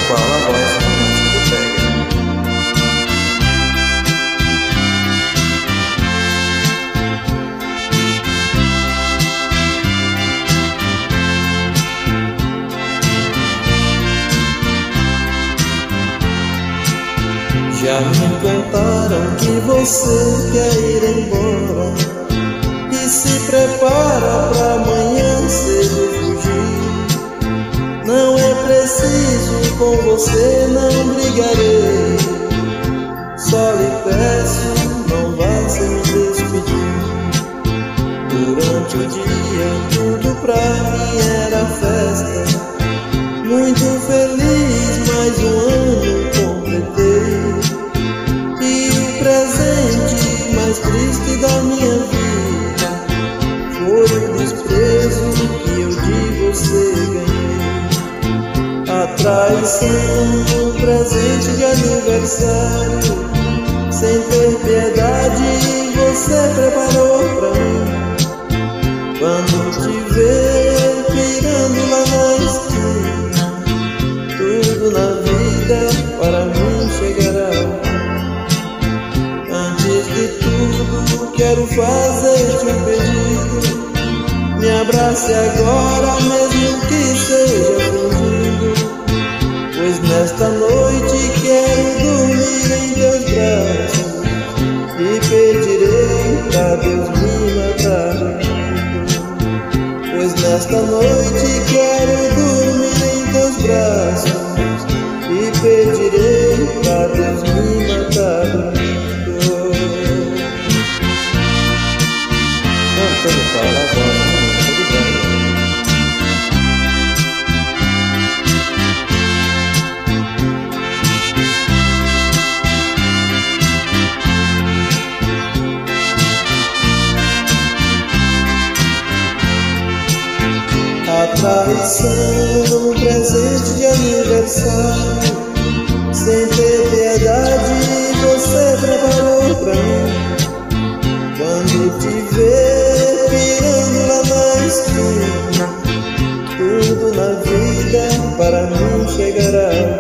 qual a voz romântica do Pega. Já me contaram que você quer ir embora e se prepara pra amanhã cedo fugir. Não é preciso, com você não brigarei. Só lhe peço, não vá sem me despedir. Durante o dia tudo pra mim era festa. Muito feliz, mais um ano completei. E o presente mais triste da minha vida foi o desprezo que eu de você ganhei. A traição, um presente de aniversário, sem ter piedade, você preparou pra mim. Quando te ver pirando lá na esquina, tudo na vida para mim chegará. Antes de tudo, quero fazer-te um pedido. Me abrace agora, mesmo que seja fingido, pois nesta noite quero dormir em teus braços e pedirei pra Deus me matar. Pois nesta noite quero dormir em teus braços e pedirei pra Deus me matar. Antônio Paulo, a voz romântica do Pega. A traição, um presente de aniversário, sem ter piedade, você preparou pra mim. Quando te ver pirando lá na esquina, tudo na vida para mim chegará.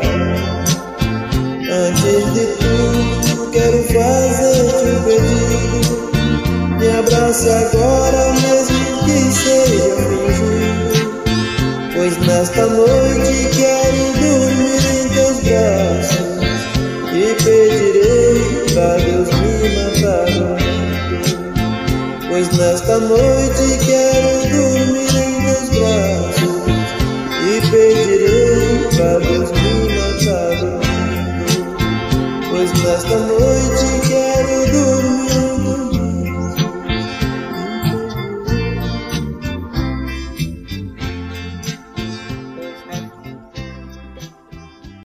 Antes de tudo, quero fazer-te um pedido. Me abrace agora, mesmo que seja fingido, pois nesta noite quero dormir em teus braços e pedirei pra Deus me matar. Pois nesta noite quero dormir em teus braços e pedirei pra Deus me matar. Pois nesta noite